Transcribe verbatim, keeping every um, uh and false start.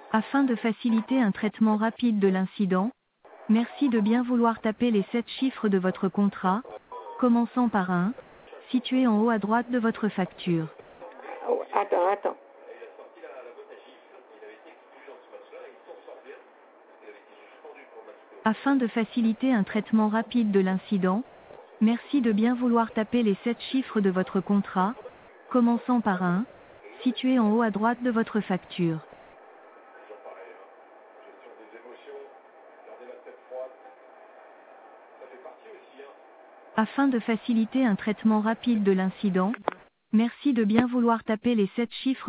Afin de faciliter un traitement rapide de l'incident, merci de bien vouloir taper les sept chiffres de votre contrat, commençant par un, situé en haut à droite de votre facture. Oh, attends, attends. Afin de faciliter un traitement rapide de l'incident, merci de bien vouloir taper les sept chiffres de votre contrat, commençant par un, situé en haut à droite de votre facture. Afin de faciliter un traitement rapide de l'incident, merci de bien vouloir taper les sept chiffres